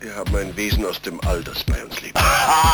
Wir haben ein Wesen aus dem All, das bei uns lebt.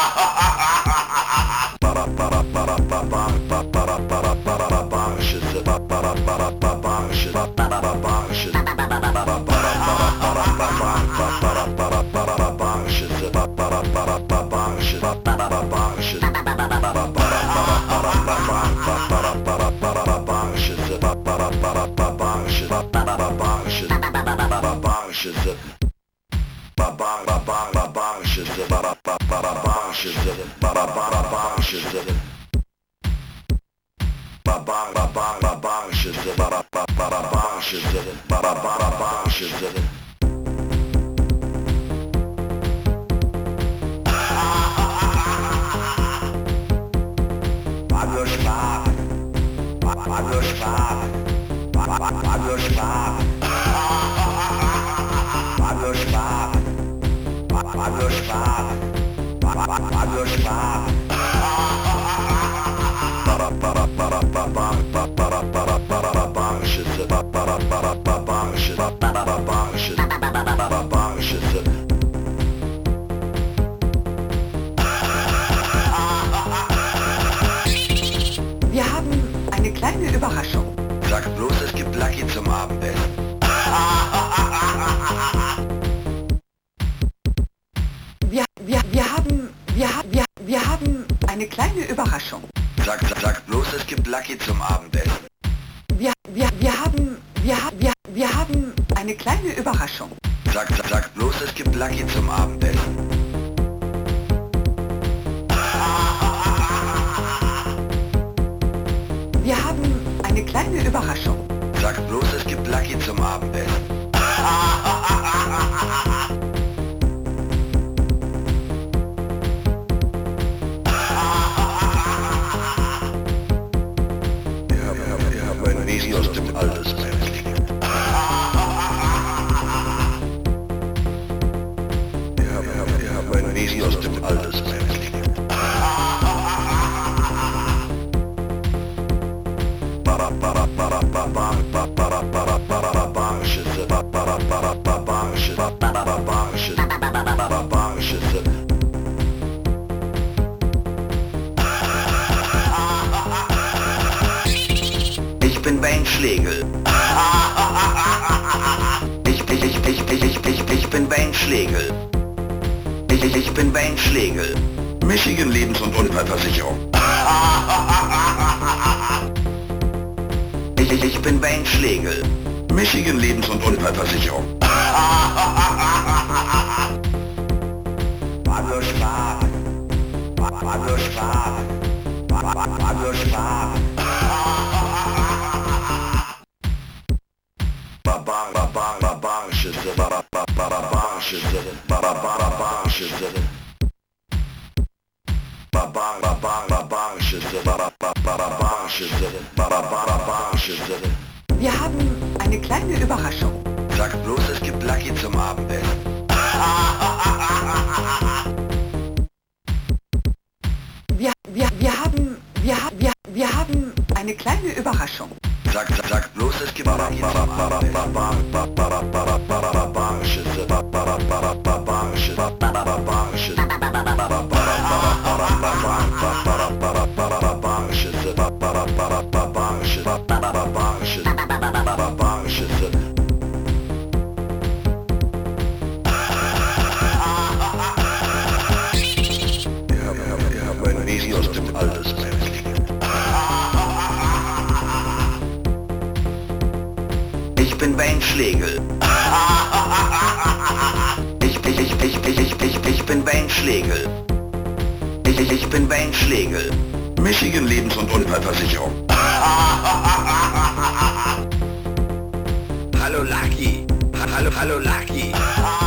Wir haben eine kleine Überraschung. Sag bloß, es gibt Lucky zum Abendessen. Wir haben eine kleine Überraschung. Sag bloß, es gibt Lucky zum Abendessen. Wir haben eine kleine Überraschung. Sag bloß, es gibt Lucky zum Abendessen. Wir haben eine kleine Überraschung. Sag bloß, es gibt Lucky zum Abendessen. Wir haben ein Wesen aus dem All, das bei uns lebt. Wir haben ein Wesen aus dem All, das bei uns lebt. Ich bin Wayne Schlegel. Ich bin Wayne Schlegel. Ich bin Wayne Schlegel. Michigan Lebens- und Unfallversicherung. Ich bin Wayne Schlegel. Michigan Lebens- und Unfallversicherung. Hallo Schwab. Hallo Schwab. Hallo Schwab. Wir haben eine kleine Überraschung. Sag bloß, es gibt Lucky zum Abendessen. Wir haben eine kleine Überraschung. Sag bloß, es gibt Lucky zum Wir haben ein Wesen aus dem All, das bei uns lebt. Ich bin Wayne Schlegel. Ich bin Wayne Schlegel. Ich bin Wayne Schlegel. Michigan Lebens- und Unfallversicherung. Hallo Lucky. Hallo Lucky.